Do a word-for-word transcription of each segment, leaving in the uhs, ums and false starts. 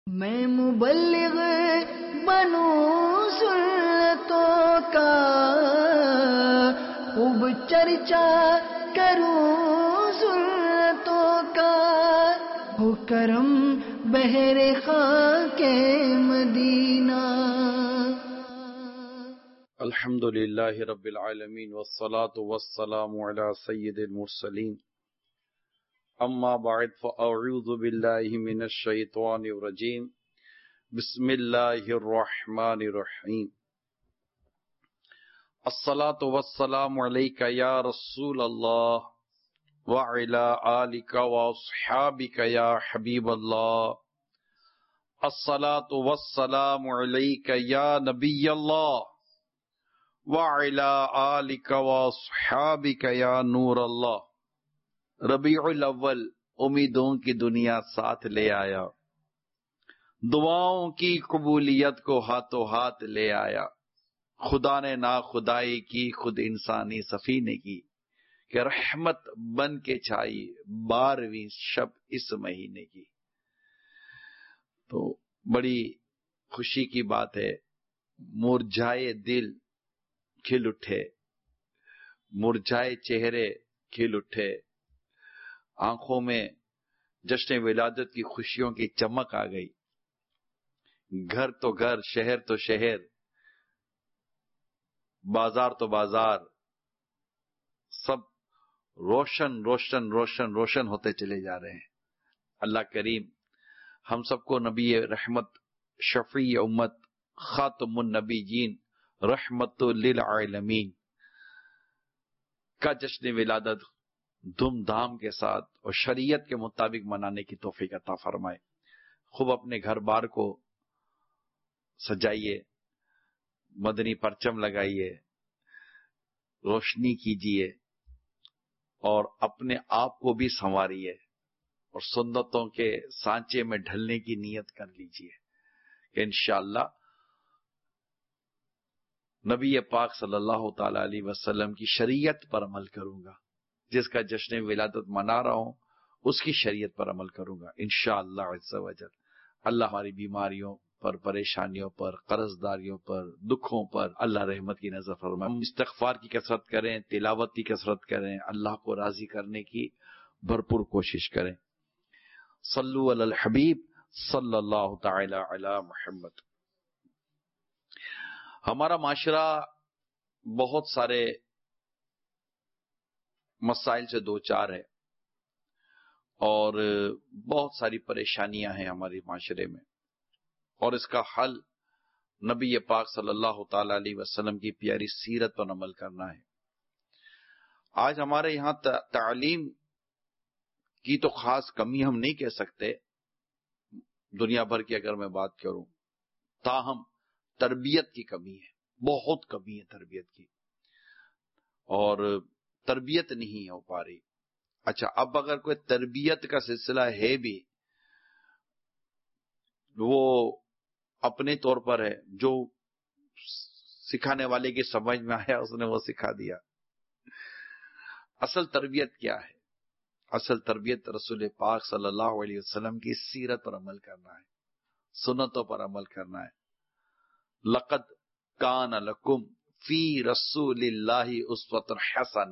میں مبلغ بنوں سنتوں کا، خوب چرچا کروں سنتوں کا، ہو کرم بہر خاک مدینہ۔ الحمد للہ رب العالمین والصلاة والسلام علی سید المرسلین، اما بعد فاعوذ باللہ من الشیطان الرجیم، بسم اللہ الرحمن الرحیم۔ الصلاة والسلام علیک یا رسول اللہ وعلی آلک واصحابک یا حبیب اللہ۔ الصلاة والسلام علیک یا نبی اللہ وعلی آلک واصحابک یا نور اللہ۔ ربیع الاول امیدوں کی دنیا ساتھ لے آیا، دعاؤں کی قبولیت کو ہاتھوں ہاتھ لے آیا۔ خدا نے نا خدائی کی، خود انسانی سفینے کی، کہ رحمت بن کے چھائی بارہویں شب اس مہینے کی۔ تو بڑی خوشی کی بات ہے، مرجھائے دل کھل اٹھے، مرجھائے چہرے کھل اٹھے، آنکھوں میں جشن ولادت کی خوشیوں کی چمک آ گئی۔ گھر تو گھر، شہر تو شہر، بازار تو بازار، سب روشن روشن روشن روشن ہوتے چلے جا رہے ہیں۔ اللہ کریم ہم سب کو نبی رحمت، شفیع امت، خاتم النبیین، رحمت للعالمین کا جشن ولادت دھوم دھام کے ساتھ اور شریعت کے مطابق منانے کی توفیق عطا فرمائے۔ خوب اپنے گھر بار کو سجائیے، مدنی پرچم لگائیے، روشنی کیجیے اور اپنے آپ کو بھی سنواریے اور سنتوں کے سانچے میں ڈھلنے کی نیت کر لیجیے کہ انشاءاللہ نبی پاک صلی اللہ تعالی علیہ وسلم کی شریعت پر عمل کروں گا، جس کا جشن ولادت منا رہا ہوں اس کی شریعت پر عمل کروں گا انشاءاللہ عز و جل۔ اللہ ہماری بیماریوں پر، پریشانیوں پر، قرض داریوں پر، دکھوں پر اللہ رحمت کی نظر فرمائے۔ ہم استغفار کی کثرت کریں، تلاوت کی کثرت کریں، اللہ کو راضی کرنے کی بھرپور کوشش کریں۔ صلو علی الحبیب صلی اللہ تعالی علی محمد۔ ہمارا معاشرہ بہت سارے مسائل سے دو چار ہے اور بہت ساری پریشانیاں ہیں ہمارے معاشرے میں، اور اس کا حل نبی پاک صلی اللہ تعالی علیہ وسلم کی پیاری سیرت پر عمل کرنا ہے۔ آج ہمارے یہاں تعلیم کی تو خاص کمی ہم نہیں کہہ سکتے، دنیا بھر کی اگر میں بات کروں، تاہم تربیت کی کمی ہے، بہت کمی ہے تربیت کی، اور تربیت نہیں ہو پا رہی۔ اچھا، اب اگر کوئی تربیت کا سلسلہ ہے بھی، وہ اپنے طور پر ہے، جو سکھانے والے کی سمجھ میں آیا اس نے وہ سکھا دیا۔ اصل تربیت کیا ہے؟ اصل تربیت رسول پاک صلی اللہ علیہ وسلم کی سیرت پر عمل کرنا ہے، سنتوں پر عمل کرنا ہے۔ لقد کان لکم فی رسول اللہ اسوۃ حسنہ،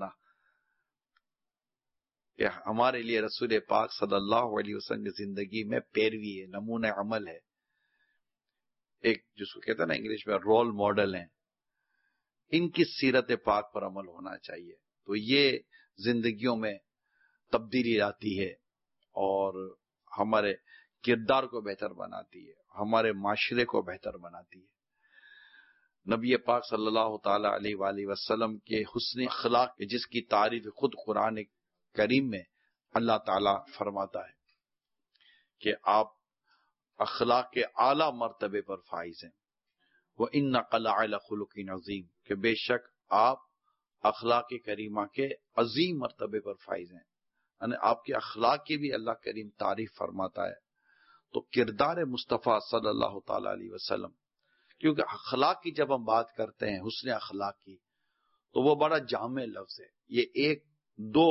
کہ ہمارے لیے رسول پاک صلی اللہ علیہ وسلم کی زندگی میں پیروی ہے، نمونہ عمل ہے، ایک جس کو کہتے ہیں نا انگلش میں رول ماڈل ہیں، ان کی سیرت پاک پر عمل ہونا چاہیے۔ تو یہ زندگیوں میں تبدیلی لاتی ہے اور ہمارے کردار کو بہتر بناتی ہے، ہمارے معاشرے کو بہتر بناتی ہے۔ نبی پاک صلی اللہ تعالی علیہ وآلہ وسلم کے حسن اخلاق، جس کی تعریف خود قرآن کریم میں اللہ تعالی فرماتا ہے کہ آپ اخلاق کے اعلیٰ مرتبے پر فائز ہیں۔ وَإِنَّكَ لَعَلَىٰ خُلُقٍ عَظِيمٍ، کہ بے شک آپ اخلاق کریمہ کے عظیم مرتبے پر فائز ہیں، یعنی آپ کے اخلاق کی بھی اللہ کریم تعریف فرماتا ہے۔ تو کردار مصطفیٰ صلی اللہ تعالی علیہ وسلم، کیونکہ اخلاق کی جب ہم بات کرتے ہیں، حسن اخلاق کی، تو وہ بڑا جامع لفظ ہے۔ یہ ایک دو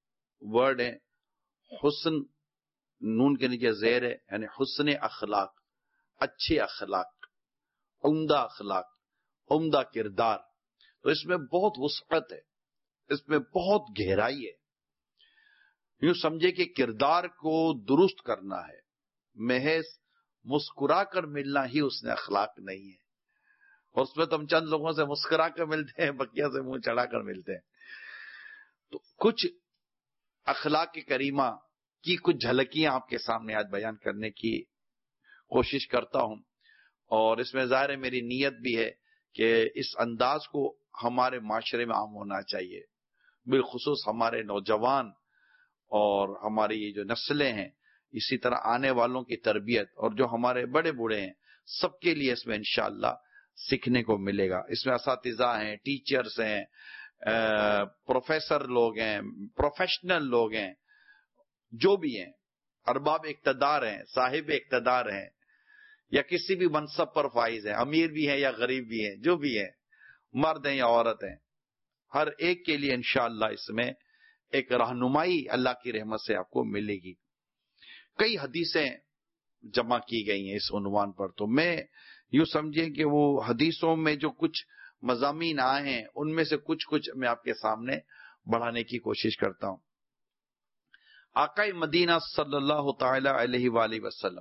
ورڈ ہیں، حسن نون کے نیچے زیر ہے، یعنی حسن اخلاق، اچھے اخلاق، عمدہ اخلاق، عمدہ کردار، تو اس میں بہت وسعت ہے، اس میں بہت گہرائی ہے. یوں سمجھے کہ کردار کو درست کرنا ہے، محض مسکرا کر ملنا ہی اس نے اخلاق نہیں ہے. اور اس میں تو ہم چند لوگوں سے مسکرا کر ملتے ہیں، بقیہ سے منہ چڑھا کر ملتے ہیں. تو کچھ اخلاق کریمہ کی کچھ جھلکیاں آپ کے سامنے آج بیان کرنے کی کوشش کرتا ہوں، اور اس میں ظاہر ہے میری نیت بھی ہے کہ اس انداز کو ہمارے معاشرے میں عام ہونا چاہیے، بالخصوص ہمارے نوجوان اور ہماری یہ جو نسلیں ہیں، اسی طرح آنے والوں کی تربیت، اور جو ہمارے بڑے بوڑھے ہیں، سب کے لیے اس میں انشاءاللہ سیکھنے کو ملے گا. اس میں اساتذہ ہیں، ٹیچرز ہیں، پروفیسر لوگ ہیں، پروفیشنل لوگ ہیں، جو بھی ہیں، ارباب اقتدار ہیں، صاحب اقتدار ہیں، یا کسی بھی منصب پر فائز ہیں، امیر بھی ہیں یا غریب بھی ہیں، جو بھی ہیں، مرد ہیں یا عورت ہیں، ہر ایک کے لیے انشاءاللہ اس میں ایک رہنمائی اللہ کی رحمت سے آپ کو ملے گی. کئی حدیثیں جمع کی گئی ہیں اس عنوان پر، تو میں یوں سمجھیں کہ وہ حدیثوں میں جو کچھ مضامین آئے ہیں ان میں سے کچھ کچھ میں آپ کے سامنے بڑھانے کی کوشش کرتا ہوں. آقا مدینہ صلی اللہ تعالی علیہ وآلہ وسلم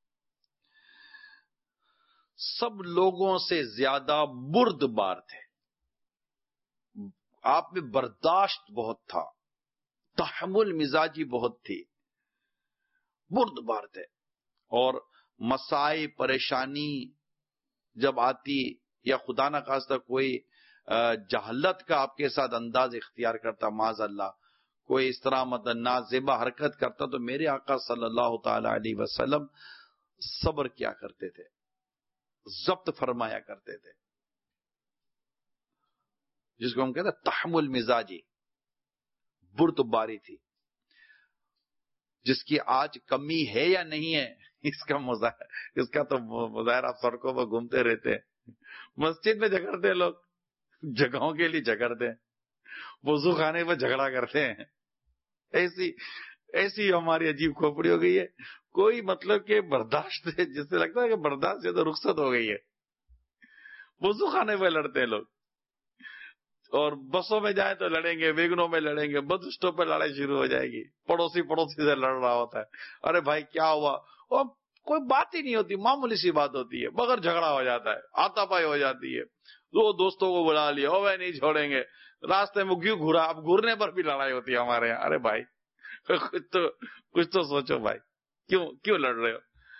سب لوگوں سے زیادہ بردبار تھے. آپ میں برداشت بہت تھا، تحمل مزاجی بہت تھی، بردبار تھے. اور مسائل پریشانی جب آتی یا خدا نہ خواستہ کوئی جہالت کا آپ کے ساتھ انداز اختیار کرتا، معاذ اللہ کوئی اس طرح مطلب نازیبہ حرکت کرتا، تو میرے آقا صلی اللہ تعالی علیہ وسلم صبر کیا کرتے تھے، ضبط فرمایا کرتے تھے، جس کو ہم کہتے ہیں تحمل مزاجی، بردباری تھی، جس کی آج کمی ہے یا نہیں ہے اس کا مظاہرہ اس کا تو مظاہرہ آپ سڑکوں پر گھومتے رہتے ہیں. مسجد میں جھگڑتے لوگ، جگہوں کے لیے جھگڑتے ہیں، وضو خانے پر جھگڑا کرتے ہیں. ایسی ایسی ہماری عجیب کھوپڑی ہو گئی ہے، کوئی مطلب کہ برداشت ہے، جس سے لگتا ہے کہ برداشت سے تو رخصت ہو گئی ہے. وضو خانے پہ لڑتے ہیں لوگ، اور بسوں میں جائیں تو لڑیں گے، ویگنوں میں لڑیں گے، بس اسٹاپ پہ لڑائی شروع ہو جائے گی، پڑوسی پڑوسی سے لڑ رہا ہوتا ہے. ارے بھائی کیا ہوا؟ اور کوئی بات ہی نہیں ہوتی، معمولی سی بات ہوتی ہے، مگر جھگڑا ہو جاتا ہے، آتا پائی ہو جاتی ہے. دو دوستوں کو بلا لیا، او وہ نہیں چھوڑیں گے، راستے میں کیوں گھورا؟ اب گھورنے پر بھی لڑائی ہوتی ہے ہمارے یہاں. ارے بھائی کچھ تو کچھ تو سوچو بھائی، کیوں کیوں لڑ رہے ہو؟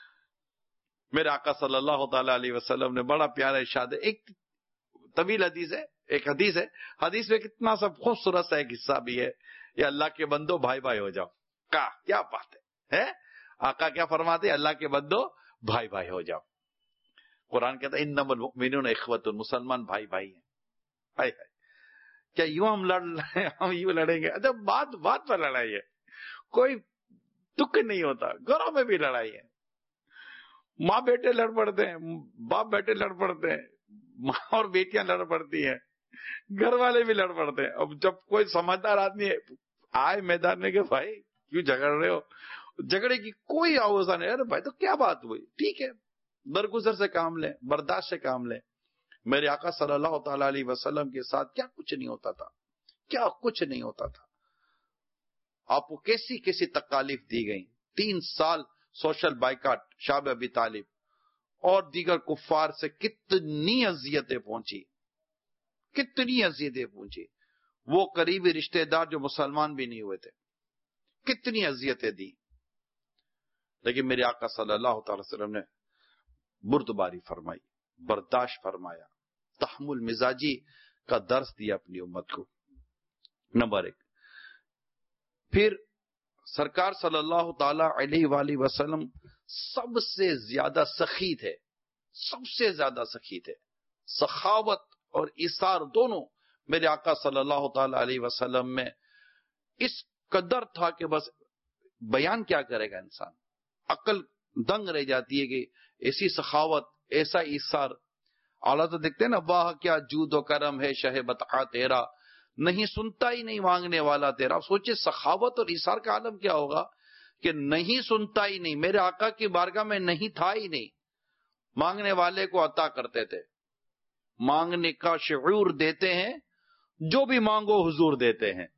میرے آقا صلی اللہ تعالی علیہ وسلم نے بڑا پیارا ارشاد ہے، ایک طویل حدیث ہے، ایک حدیث ہے، حدیث میں کتنا سب خوبصورت سا ایک حصہ بھی ہے، یا اللہ کے بندو بھائی بھائی ہو جاؤ. کا کیا بات ہے، ہے آقا کیا فرماتے ہیں؟ اللہ کے بندو بھائی بھائی ہو جاؤ. قرآن کہتا ہے انما المؤمنون اخوۃ، مسلمان بھائی بھائی ہیں. ہائے ہائے، کیا یوں ہم لڑ ہم یوں لڑیں گے؟ اچھا بات بات پر لڑائی ہے، کوئی دکھ نہیں ہوتا. گھروں میں بھی لڑائی ہے، ماں بیٹے لڑ پڑتے ہیں، باپ بیٹے لڑ پڑتے ہیں، ماں اور بیٹیاں لڑ پڑتی ہیں، گھر والے بھی لڑ پڑتے ہیں. اب جب کوئی سمجھدار آدمی آئے میدان میں کہ بھائی کیوں جھگڑ رہے ہو، جھگڑے کی کوئی آوازہ نہیں. ارے بھائی تو کیا بات ہوئی، ٹھیک ہے، درگزر سے کام لیں، برداشت سے کام لیں. میرے آقا صلی اللہ تعالی علیہ وسلم کے ساتھ کیا کچھ نہیں ہوتا تھا، کیا کچھ نہیں ہوتا تھا. آپ کو کیسی کیسی تکالیف دی گئی. تین سال سوشل بائیکاٹ، شعب ابی طالب اور دیگر کفار سے کتنی اذیتیں پہنچی، کتنی اذیتیں پہنچی. وہ قریبی رشتہ دار جو مسلمان بھی نہیں ہوئے تھے، کتنی اذیتیں دی. لیکن میرے آقا صلی اللہ تعالی وسلم نے بردباری فرمائی، برداشت فرمایا، تحمل مزاجی کا درس دیا اپنی امت کو. نمبر ایک. پھر سرکار صلی اللہ تعالی علیہ وآلہ وسلم سب سے زیادہ سخی تھے، سب سے زیادہ سخی تھے. سخاوت اور ایثار دونوں میرے آقا صلی اللہ تعالی علیہ وسلم میں اس قدر تھا کہ بس بیان کیا کرے گا انسان، عقل دنگ رہ جاتی ہے کہ ایسی سخاوت، ایسا ایثار. اعلیٰ تو دیکھتے ہیں نا، واہ کیا جود و کرم ہے شہ بطحا تیرا، نہیں سنتا ہی نہیں مانگنے والا تیرا. سوچے سخاوت اور ایثار کا عالم کیا ہوگا کہ نہیں سنتا ہی نہیں، میرے آقا کی بارگاہ میں نہیں تھا ہی نہیں، مانگنے والے کو عطا کرتے تھے. مانگنے کا شعور دیتے ہیں، جو بھی مانگو حضور دیتے ہیں.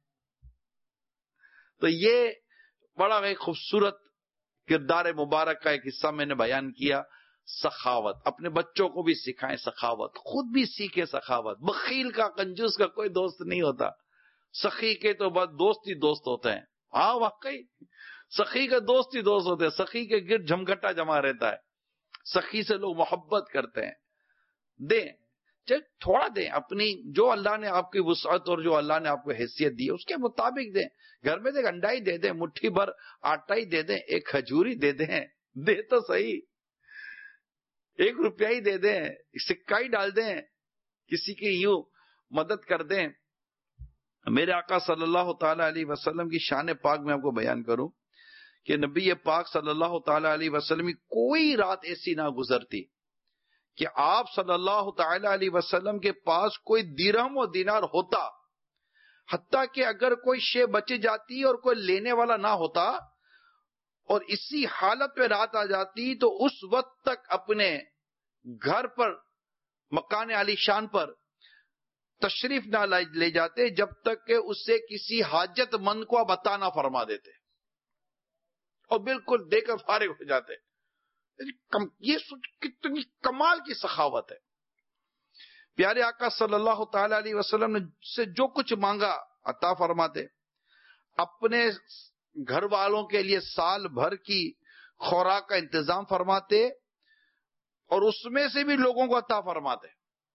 تو یہ بڑا ایک خوبصورت کردار مبارک کا ایک حصہ میں نے بیان کیا. سخاوت، اپنے بچوں کو بھی سکھائیں سخاوت، خود بھی سیکھے سخاوت. بخیل کا، کنجوس کا کوئی دوست نہیں ہوتا، سخی کے تو بس دوست ہی دوست ہوتے ہیں. ہاں واقعی سخی کے دوست ہی دوست ہوتے ہیں، سخی کے گرد جھمگٹا جمع رہتا ہے، سخی سے لوگ محبت کرتے ہیں. دیں، چاہے تھوڑا دیں، اپنی جو اللہ نے آپ کی وسعت اور جو اللہ نے آپ کو حیثیت دی اس کے مطابق دیں. گھر میں ایک انڈا ہی دے دیں، مٹھی بھر آٹا ہی دے دیں، ایک کھجوری دے دیں، دے تو صحیح. ایک روپیہ ہی دے دیں، سکہ ہی ڈال دیں، کسی کی یوں مدد کر دیں. میرے آقا صلی اللہ تعالی علیہ وسلم کی شان پاک میں آپ کو بیان کروں کہ نبی پاک صلی اللہ تعالی علیہ وسلم کی کوئی رات ایسی نہ گزرتی کہ آپ صلی اللہ تعالی علیہ وسلم کے پاس کوئی درہم و دینار ہوتا، حتیٰ کہ اگر کوئی شے بچ جاتی اور کوئی لینے والا نہ ہوتا اور اسی حالت پہ رات آ جاتی تو اس وقت تک اپنے گھر پر، مکان عالی شان پر تشریف نہ لے جاتے جب تک کہ اسے کسی حاجت مند کو آپ عطا نہ فرما دیتے، اور بالکل دے کر فارغ ہو جاتے. یہ کتنی کمال کی سخاوت ہے. پیارے آقا صلی اللہ تعالی علیہ وسلم نے سے جو کچھ مانگا عطا فرماتے. اپنے گھر والوں کے لیے سال بھر کی خوراک کا انتظام فرماتے اور اس میں سے بھی لوگوں کو عطا فرماتے.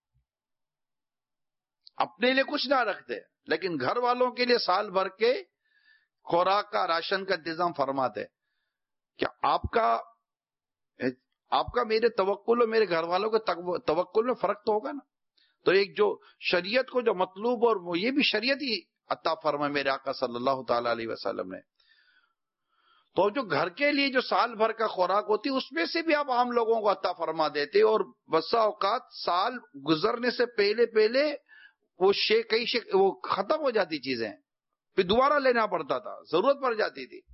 اپنے لیے کچھ نہ رکھتے لیکن گھر والوں کے لیے سال بھر کے خوراک کا، راشن کا انتظام فرماتے. کیا آپ کا آپ کا میرے توکل اور میرے گھر والوں کے توکل میں فرق تو ہوگا نا؟ تو ایک جو شریعت کو جو مطلوب، اور وہ یہ بھی شریعت ہی عطا فرمائے میرے آقا صلی اللہ تعالی علیہ وسلم نے. تو جو گھر کے لیے جو سال بھر کا خوراک ہوتی اس میں سے بھی آپ عام لوگوں کو عطا فرما دیتے، اور بسا اوقات سال گزرنے سے پہلے پہلے وہ شے کئی شے وہ ختم ہو جاتی چیزیں، پھر دوبارہ لینا پڑتا تھا، ضرورت پڑ جاتی تھی.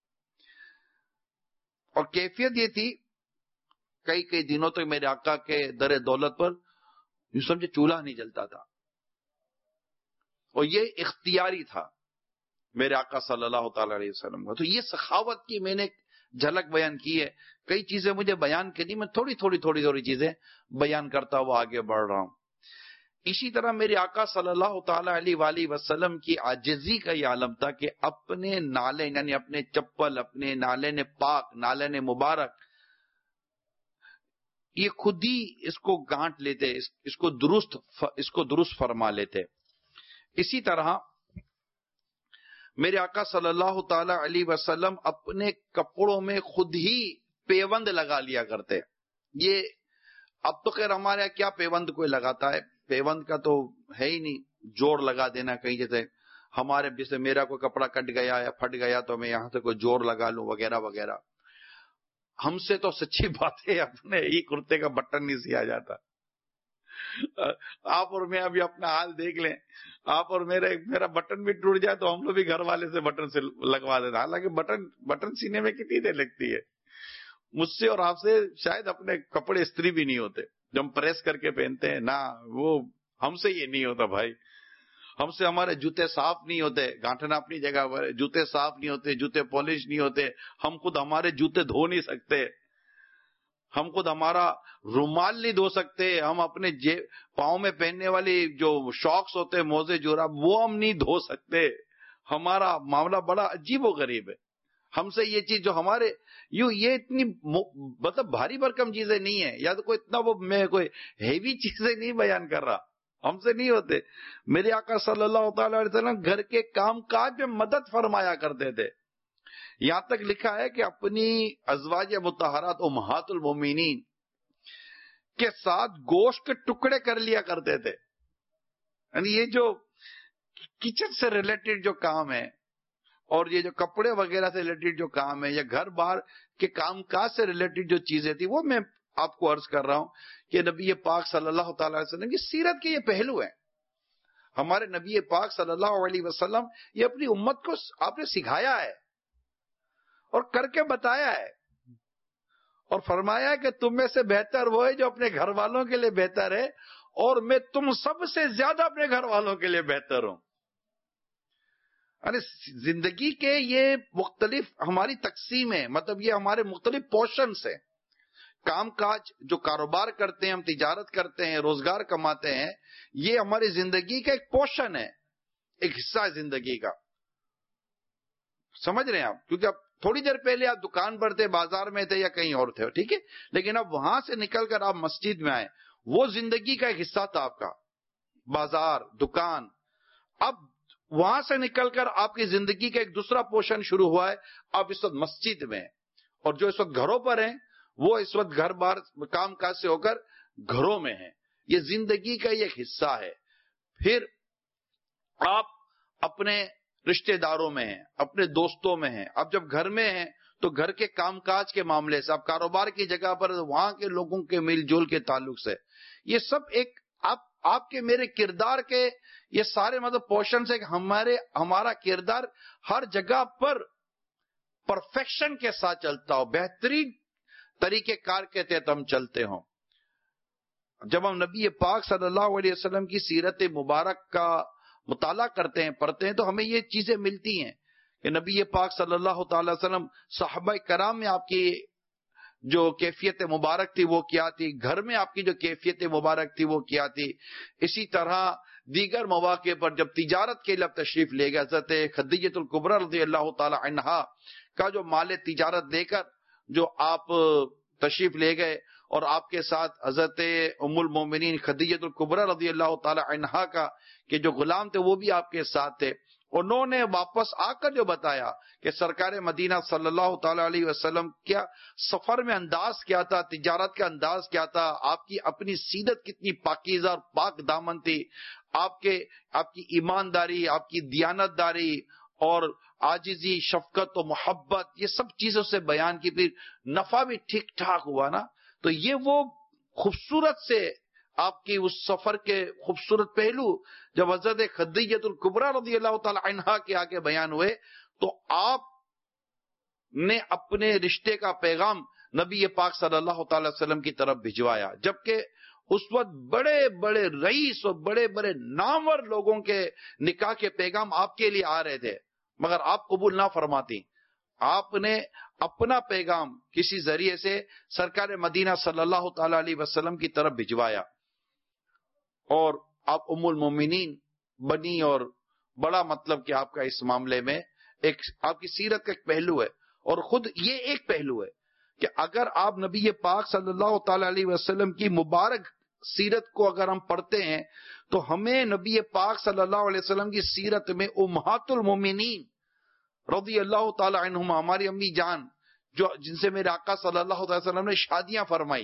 اور کیفیت یہ تھی کئی کئی دنوں تک میرے آقا کے در دولت پر یوں سمجھے چولہا نہیں جلتا تھا، اور یہ اختیاری تھا میرے آقا صلی اللہ تعالی علیہ وسلم کا. تو یہ سخاوت کی میں نے جھلک بیان کی ہے. کئی چیزیں مجھے بیان کرنی، میں تھوڑی تھوڑی تھوڑی تھوڑی چیزیں بیان کرتا ہوا آگے بڑھ رہا ہوں. اسی طرح میرے آقا صلی اللہ تعالی علیہ وآلہ وسلم کی عاجزی کا یہ عالم تھا کہ اپنے نالے، یعنی اپنے چپل، اپنے نالے پاک، نالے مبارک، یہ خود ہی اس کو گانٹ لیتے، اس کو درست اس کو درست فرما لیتے. اسی طرح میرے آقا صلی اللہ تعالی علیہ وسلم اپنے کپڑوں میں خود ہی پیوند لگا لیا کرتے. یہ اب تو خیر ہمارے یہاں کیا پیوند کوئی لگاتا ہے، پیوند کا تو ہے ہی نہیں، جوڑ لگا دینا کہیں. جیسے ہمارے جیسے میرا کوئی کپڑا کٹ گیا یا پھٹ گیا تو میں یہاں سے کوئی جوڑ لگا لوں وغیرہ وغیرہ. ہم سے تو سچی بات ہے اپنے ہی کرتے کا بٹن نہیں سیا جاتا. آپ اور میں ابھی اپنا حال دیکھ لیں، آپ اور میرا میرا بٹن بھی ٹوٹ جائے تو ہم لوگ بھی گھر والے سے بٹن سے لگوا دیتے. حالانکہ بٹن بٹن سینے میں کتنی دیر لگتی ہے. مجھ سے اور آپ سے شاید اپنے کپڑے استری بھی نہیں ہوتے جو ہم پریس کر کے پہنتے ہیں نا، وہ ہم سے یہ نہیں ہوتا بھائی. ہم سے ہمارے جوتے صاف نہیں ہوتے، گانٹھنا اپنی جگہ پر، جوتے صاف نہیں ہوتے، جوتے پالش نہیں ہوتے. ہم خود ہمارے جوتے دھو نہیں سکتے، ہم خود ہمارا رومال نہیں دھو سکتے، ہم اپنے پاؤں میں پہننے والی جو شاکس ہوتے، موزے جوراب، وہ ہم نہیں دھو سکتے. ہمارا معاملہ بڑا عجیب و غریب ہے. ہم سے یہ چیز جو ہمارے یوں یہ اتنی مطلب بھاری بھرکم چیزیں نہیں ہے، یا تو کوئی اتنا وہ میں کوئی ہیوی چیزیں نہیں بیان کر رہا، ہم سے نہیں ہوتے. میرے آقا صلی اللہ تعالی علیہ وسلم گھر کے کام کاج میں مدد فرمایا کرتے تھے. یہاں تک لکھا ہے کہ اپنی ازواج مطہرات امہات المومنین کے ساتھ گوشت کے ٹکڑے کر لیا کرتے تھے. یعنی یہ جو کچن سے ریلیٹڈ جو کام ہے اور یہ جو کپڑے وغیرہ سے ریلیٹڈ جو کام ہے یا گھر بار کے کام کاج سے ریلیٹڈ جو چیزیں تھی، وہ میں آپ کو عرض کر رہا ہوں کہ نبی پاک صلی اللہ تعالی علیہ وسلم کی سیرت کے یہ پہلو ہیں. ہمارے نبی پاک صلی اللہ علیہ وسلم یہ اپنی امت کو آپ نے سکھایا ہے اور کر کے بتایا ہے. اور فرمایا کہ تم میں سے بہتر وہ ہے جو اپنے گھر والوں کے لیے بہتر ہے، اور میں تم سب سے زیادہ اپنے گھر والوں کے لیے بہتر ہوں۔ یعنی زندگی کے یہ مختلف ہماری تقسیم ہے، مطلب یہ ہمارے مختلف پورشنز ہیں۔ کام کاج جو کاروبار کرتے ہیں، ہم تجارت کرتے ہیں، روزگار کماتے ہیں، یہ ہماری زندگی کا ایک پورشن ہے، ایک حصہ ہے زندگی کا۔ سمجھ رہے ہیں آپ؟ کیونکہ اب تھوڑی دیر پہلے آپ دکان پر تھے، بازار میں تھے یا کہیں اور تھے، ٹھیک ہے، لیکن اب وہاں سے نکل کر آپ مسجد میں آئے، وہ زندگی کا ایک حصہ تھا آپ کا، بازار، دکان۔ اب وہاں سے نکل کر آپ کی زندگی کا ایک دوسرا پورشن شروع ہوا ہے، آپ اس وقت مسجد میں ہیں، اور جو اس وقت گھروں پر ہیں وہ اس وقت گھر بار کام کاج سے ہو کر گھروں میں ہیں۔ یہ زندگی کا ایک حصہ ہے۔ پھر آپ اپنے رشتہ داروں میں ہیں، اپنے دوستوں میں ہیں۔ اب جب گھر میں ہیں تو گھر کے کام کاج کے معاملے سے، اب کاروبار کی جگہ پر وہاں کے لوگوں کے مل جول کے تعلق سے، یہ سب ایک آپ آپ کے میرے کردار کے یہ سارے مطلب پورشن سے ہمارے ہمارا کردار ہر جگہ پر پرفیکشن کے ساتھ چلتا ہو، بہترین طریقے کار کے تحت ہم چلتے ہوں۔ جب ہم نبی پاک صلی اللہ علیہ وسلم کی سیرت مبارک کا مطالعہ کرتے ہیں، پڑھتے ہیں، تو ہمیں یہ چیزیں ملتی ہیں کہ نبی پاک صلی اللہ تعالی وسلم، صحابہ کرام میں آپ کی جو کیفیت مبارک تھی وہ کیا تھی، گھر میں آپ کی جو کیفیت مبارک تھی وہ کیا تھی۔ اسی طرح دیگر مواقع پر جب تجارت کے لیے تشریف لے گئے، حضرت خدیجہ الکبریٰ رضی اللہ تعالی عنہا کا جو مال تجارت دے کر جو آپ تشریف لے گئے، اور آپ کے ساتھ حضرت ام المومنین خدیجہ الکبریٰ رضی اللہ تعالی عنہا کا کہ جو غلام تھے وہ بھی آپ کے ساتھ تھے، انہوں نے واپس آ کر جو بتایا کہ سرکار مدینہ صلی اللہ تعالی علیہ وسلم کیا سفر میں انداز کیا تھا، تجارت کا انداز کیا تھا، آپ کی اپنی سیرت کتنی پاکیزہ اور پاک دامن تھی، آپ کے آپ کی ایمانداری، آپ کی دیانت داری اور عاجزی، شفقت و محبت، یہ سب چیزوں سے بیان کی، پھر نفع بھی ٹھیک ٹھاک ہوا نا۔ تو یہ وہ خوبصورت سے آپ کی اس سفر کے خوبصورت پہلو جب حضرت خدیجہ الکبریٰ رضی اللہ تعالی عنہا کے آگے بیان ہوئے، تو آپ نے اپنے رشتے کا پیغام نبی پاک صلی اللہ تعالی وسلم کی طرف بھجوایا، جبکہ اس وقت بڑے بڑے رئیس اور بڑے بڑے نامور لوگوں کے نکاح کے پیغام آپ کے لیے آ رہے تھے، مگر آپ قبول نہ فرماتی۔ آپ نے اپنا پیغام کسی ذریعے سے سرکار مدینہ صلی اللہ تعالی علیہ وسلم کی طرف بھجوایا، اور آپ ام المومنین بنی، اور بڑا مطلب کہ آپ کا اس معاملے میں ایک آپ کی سیرت کا ایک پہلو ہے، اور خود یہ ایک پہلو ہے کہ اگر آپ نبی پاک صلی اللہ تعالی علیہ وسلم کی مبارک سیرت کو اگر ہم پڑھتے ہیں تو ہمیں نبی پاک صلی اللہ علیہ وسلم کی سیرت میں امہات المومنین رضی اللہ تعالی عنہما، ہماری امی جان جو جن سے میرے آقا صلی اللہ علیہ وسلم نے شادیاں فرمائی،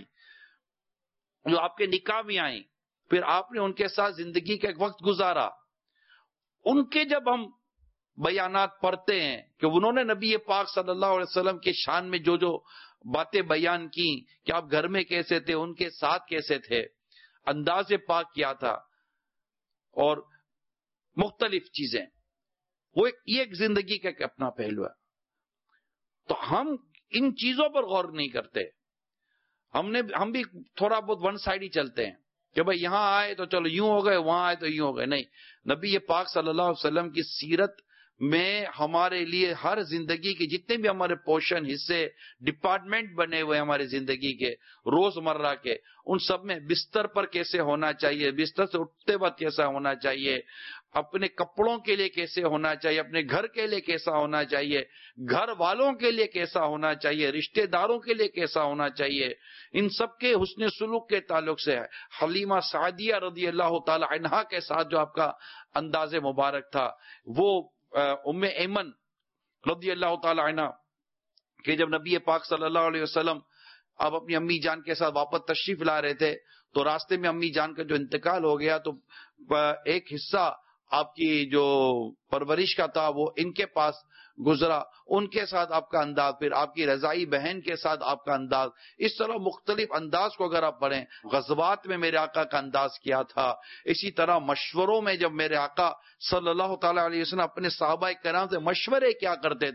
جو آپ کے نکاح میں آئیں، پھر آپ نے ان کے ساتھ زندگی کا ایک وقت گزارا، ان کے جب ہم بیانات پڑھتے ہیں کہ انہوں نے نبی پاک صلی اللہ علیہ وسلم کے شان میں جو جو باتیں بیان کی کہ آپ گھر میں کیسے تھے، ان کے ساتھ کیسے تھے، انداز پاک کیا تھا، اور مختلف چیزیں، وہ ایک یہ ایک زندگی کا ایک اپنا پہلو ہے۔ تو ہم ان چیزوں پر غور نہیں کرتے، ہم نے ہم بھی تھوڑا بہت ون سائڈ ہی چلتے ہیں کہ بھائی یہاں آئے تو چلو یوں ہو گئے، وہاں آئے تو یوں ہو گئے۔ نہیں، نبی پاک صلی اللہ علیہ وسلم کی سیرت میں ہمارے لیے ہر زندگی کے جتنے بھی ہمارے پورشن، حصے، ڈپارٹمنٹ بنے ہوئے ہمارے زندگی کے روز مرہ کے، ان سب میں بستر پر کیسے ہونا چاہیے، بستر سے اٹھتے وقت کیسا ہونا چاہیے، اپنے کپڑوں کے لیے کیسے ہونا چاہیے، اپنے گھر کے لیے کیسا ہونا چاہیے، گھر والوں کے لیے کیسا ہونا چاہیے، رشتہ داروں کے لیے کیسا ہونا چاہیے، ان سب کے حسن سلوک کے تعلق سے ہے۔ حلیمہ سعدیہ رضی اللہ تعالی عنہا کے ساتھ جو آپ کا انداز مبارک تھا، وہ ام ایمن رضی اللہ تعالی عنہ کہ جب نبی پاک صلی اللہ علیہ وسلم آپ اپنی امی جان کے ساتھ واپس تشریف لا رہے تھے، تو راستے میں امی جان کا جو انتقال ہو گیا، تو ایک حصہ آپ کی جو پرورش کا تھا وہ ان کے پاس گزرا، ان کے ساتھ آپ کا انداز، پھر آپ کی رضائی بہن کے ساتھ آپ کا انداز، اس طرح مختلف انداز کو اگر آپ پڑھیں، غزوات میں میرے آقا کا انداز کیا تھا، اسی طرح مشوروں میں جب میرے آقا صلی اللہ تعالی علیہ وسلم اپنے صحابہ کرام سے مشورے کیا کرتے تھے،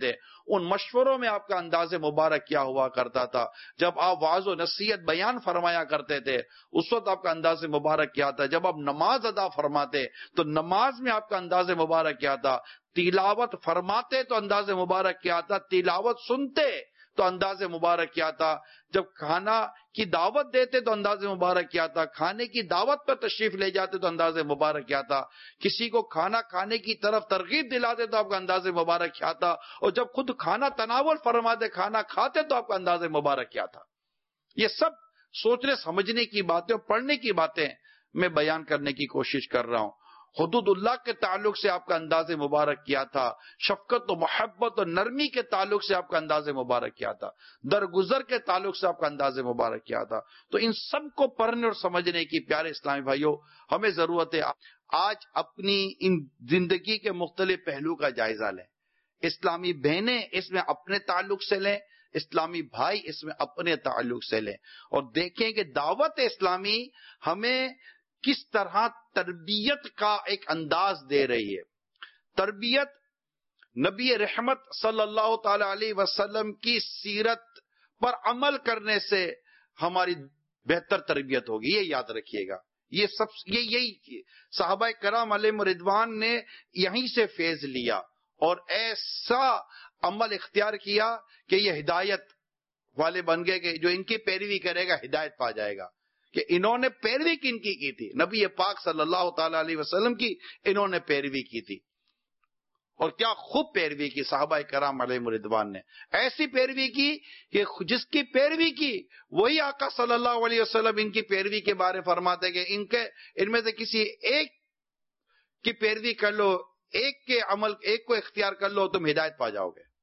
ان مشوروں میں آپ کا انداز مبارک کیا ہوا کرتا تھا؟ جب آپ واعظ و نصیحت بیان فرمایا کرتے تھے اس وقت آپ کا انداز مبارک کیا تھا؟ جب آپ نماز ادا فرماتے تو نماز میں آپ کا انداز مبارک کیا تھا؟ تلاوت فرماتے تو انداز مبارک کیا تھا؟ تلاوت سنتے تو انداز مبارک کیا تھا؟ جب کھانا کی دعوت دیتے تو انداز مبارک کیا تھا؟ کھانے کی دعوت پر تشریف لے جاتے تو انداز مبارک کیا تھا؟ کسی کو کھانا کھانے کی طرف ترغیب دلاتے تو آپ کا انداز مبارک کیا تھا؟ اور جب خود کھانا تناول فرماتے، کھانا کھاتے تو آپ کا انداز مبارک کیا تھا؟ یہ سب سوچنے سمجھنے کی باتیں اور پڑھنے کی باتیں میں بیان کرنے کی کوشش کر رہا ہوں۔ حدود اللہ کے تعلق سے آپ کا انداز مبارک کیا تھا، شفقت و محبت اور نرمی کے تعلق سے آپ کا انداز مبارک کیا تھا، درگزر کے تعلق سے آپ کا انداز مبارک کیا تھا۔ تو ان سب کو پڑھنے اور سمجھنے کی پیارے اسلامی بھائیوں ہمیں ضرورت ہے۔ آج اپنی ان زندگی کے مختلف پہلو کا جائزہ لیں۔ اسلامی بہنیں اس میں اپنے تعلق سے لیں، اسلامی بھائی اس میں اپنے تعلق سے لیں، اور دیکھیں کہ دعوت اسلامی ہمیں کس طرح تربیت کا ایک انداز دے رہی ہے۔ تربیت نبی رحمت صلی اللہ تعالی علیہ وسلم کی سیرت پر عمل کرنے سے ہماری بہتر تربیت ہوگی، یہ یاد رکھیے گا۔ یہ سب یہ یہی صحابہ کرام علیہم رضوان نے یہیں سے فیض لیا اور ایسا عمل اختیار کیا کہ یہ ہدایت والے بن گئے کہ جو ان کی پیروی کرے گا ہدایت پا جائے گا۔ کہ انہوں نے پیروی کن کی کی تھی؟ نبی پاک صلی اللہ تعالی علیہ وسلم کی انہوں نے پیروی کی تھی، اور کیا خوب پیروی کی صحابہ کرام علیہم رضوان نے۔ ایسی پیروی کی کہ جس کی پیروی کی وہی آقا صلی اللہ علیہ وسلم ان کی پیروی کے بارے فرماتے کہ ان کے ان میں سے کسی ایک کی پیروی کر لو، ایک کے عمل ایک کو اختیار کر لو تم ہدایت پا جاؤ گے۔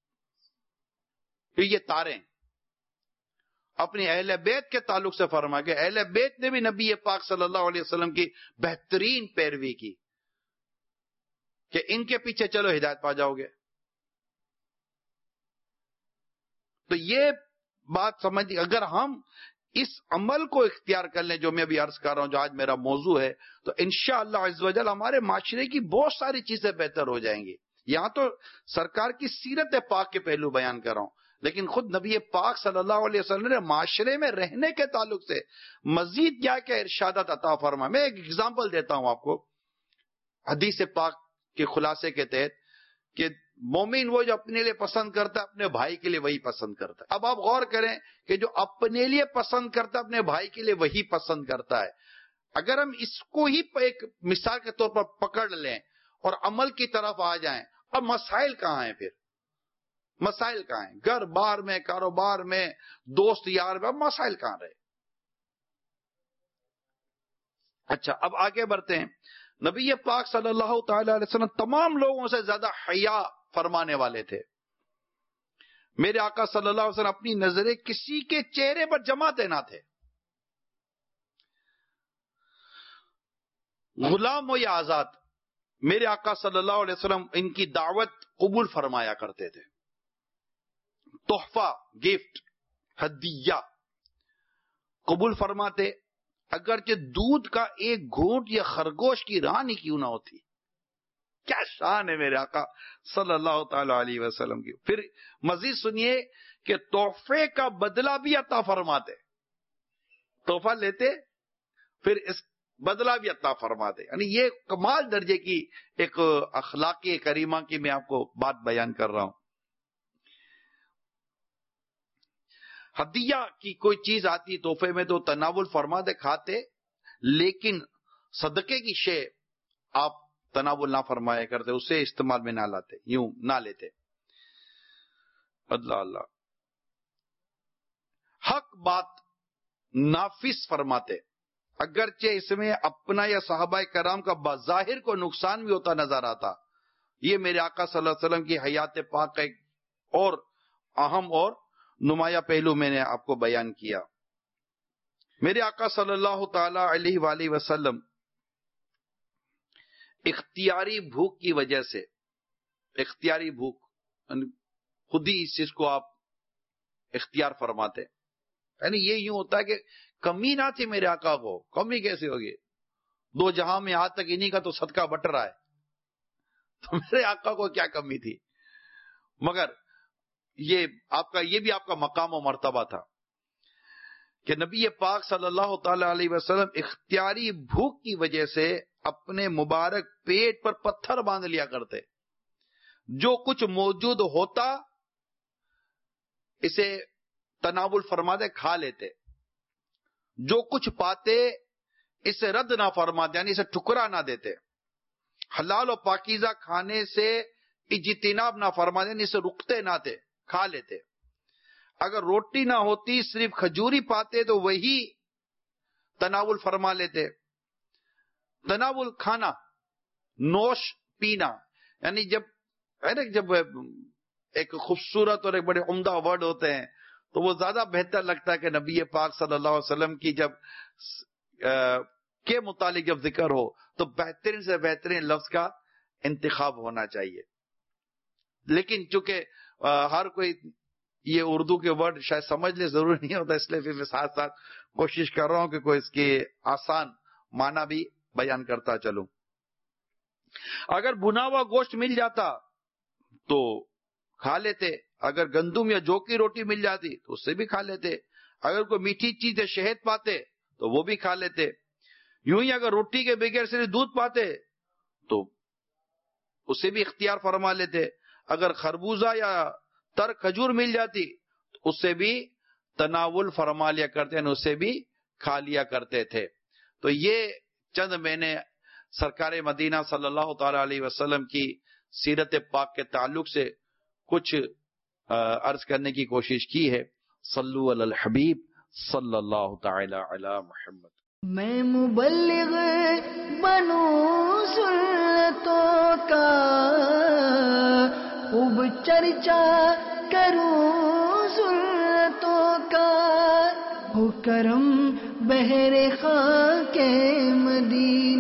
پھر یہ تاریں اپنی اہل بیت کے تعلق سے فرما کہ اہل بیت نے بھی نبی پاک صلی اللہ علیہ وسلم کی بہترین پیروی کی کہ ان کے پیچھے چلو ہدایت پا جاؤ گے۔ تو یہ بات سمجھ، اگر ہم اس عمل کو اختیار کر لیں جو میں ابھی عرض کر رہا ہوں، جو آج میرا موضوع ہے، تو انشاءاللہ عز و جل ہمارے معاشرے کی بہت ساری چیزیں بہتر ہو جائیں گی۔ یہاں تو سرکار کی سیرت پاک کے پہلو بیان کر رہا ہوں، لیکن خود نبی پاک صلی اللہ علیہ وسلم نے معاشرے میں رہنے کے تعلق سے مزید کیا کیا ارشادات عطا فرما۔ میں ایک اگزامپل دیتا ہوں آپ کو حدیث پاک کے خلاصے کے تحت، کہ مومن وہ جو اپنے لیے پسند کرتا ہے اپنے بھائی کے لیے وہی پسند کرتا ہے۔ اب آپ غور کریں کہ جو اپنے لیے پسند کرتا ہے اپنے بھائی کے لیے وہی پسند کرتا ہے۔ اگر ہم اس کو ہی ایک مثال کے طور پر پکڑ لیں اور عمل کی طرف آ جائیں، اب مسائل کہاں ہیں؟ پھر مسائل کہاں ہیں؟ گھر بار میں، کاروبار میں، دوست یار میں، اب مسائل کہاں رہے؟ اچھا اب آگے بڑھتے ہیں۔ نبی پاک صلی اللہ تعالی علیہ وسلم تمام لوگوں سے زیادہ حیا فرمانے والے تھے۔ میرے آقا صلی اللہ علیہ وسلم اپنی نظریں کسی کے چہرے پر جماتے نہ تھے، غلام ہو یا آزاد۔ میرے آقا صلی اللہ علیہ وسلم ان کی دعوت قبول فرمایا کرتے تھے، تحفہ، گفٹ، ہدیہ قبول فرماتے، اگرچہ دودھ کا ایک گھونٹ یا خرگوش کی رانی کیوں نہ ہوتی۔ کیا شان ہے میرے آقا صلی اللہ تعالی علیہ وسلم کی۔ پھر مزید سنیے کہ تحفے کا بدلہ بھی عطا فرماتے، تحفہ لیتے پھر اس بدلہ بھی عطا فرماتے، یعنی یہ کمال درجے کی ایک اخلاقی کریمہ کی میں آپ کو بات بیان کر رہا ہوں۔ ہدیہ کی کوئی چیز آتی تحفے میں تو تناول فرماتے، کھاتے، لیکن صدقے کی شے آپ تناول نہ فرمایا کرتے، اسے استعمال میں نہ لاتے، یوں نہ لیتے۔ اللہ اللہ حق بات نافذ فرماتے، اگرچہ اس میں اپنا یا صحابہ کرام کا بظاہر کو نقصان بھی ہوتا نظر آتا۔ یہ میرے آقا صلی اللہ علیہ وسلم کی حیات پاک کا ایک اور اہم اور نمایاں پہلو میں نے آپ کو بیان کیا۔ میرے آقا صلی اللہ تعالی علیہ وآلہ وسلم اختیاری بھوک کی وجہ سے، اختیاری بھوک خود ہی اس چیز کو آپ اختیار فرماتے، یعنی یہ یوں ہوتا ہے کہ کمی نہ تھی میرے آقا کو، کمی کیسے ہوگی؟ دو جہاں میں آج تک انہی کا تو صدقہ بٹ رہا ہے، تو میرے آقا کو کیا کمی تھی؟ مگر یہ آپ کا یہ بھی آپ کا مقام و مرتبہ تھا کہ نبی پاک صلی اللہ تعالی علیہ وسلم اختیاری بھوک کی وجہ سے اپنے مبارک پیٹ پر پتھر باندھ لیا کرتے. جو کچھ موجود ہوتا اسے تناول فرماتے کھا لیتے، جو کچھ پاتے اسے رد نہ فرماتے یعنی اسے ٹکرا نہ دیتے، حلال و پاکیزہ کھانے سے اجتناب نہ فرماتے یعنی اسے رکتے نہ تھے، کھا لیتے. اگر روٹی نہ ہوتی صرف کھجوری پاتے تو وہی تناول فرما لیتے. تناول کھانا، نوش پینا، یعنی جب ہے نا جب ایک خوبصورت اور ایک بڑے عمدہ ورڈ ہوتے ہیں تو وہ زیادہ بہتر لگتا ہے کہ نبی پاک صلی اللہ علیہ وسلم کی جب کے متعلق جب ذکر ہو تو بہترین سے بہترین لفظ کا انتخاب ہونا چاہیے. لیکن چونکہ ہر کوئی یہ اردو کے ورڈ شاید سمجھ لے ضروری نہیں ہوتا، اس لیے پھر میں ساتھ ساتھ کوشش کر رہا ہوں کہ کوئی اس کے آسان معنی بھی بیان کرتا چلوں. اگر بھنا ہوا گوشت مل جاتا تو کھا لیتے، اگر گندم یا جو کی روٹی مل جاتی تو اس سے بھی کھا لیتے، اگر کوئی میٹھی چیز یا شہد پاتے تو وہ بھی کھا لیتے. یوں ہی اگر روٹی کے بغیر صرف دودھ پاتے تو اسے بھی اختیار فرما لیتے، اگر خربوزہ یا تر کھجور مل جاتی تو اس سے بھی تناول فرما لیا کرتے ہیں، اسے بھی کھا لیا کرتے تھے. تو یہ چند میں نے سرکار مدینہ صلی اللہ تعالی علیہ وسلم کی سیرت پاک کے تعلق سے کچھ عرض کرنے کی کوشش کی ہے. صلو علی الحبیب صلی اللہ تعالی علی محمد. میں مبلغ بنوں سنتوں کا، خوب چرچا کروں سنتوں کا، ہو کرم بہر خاک مدینہ.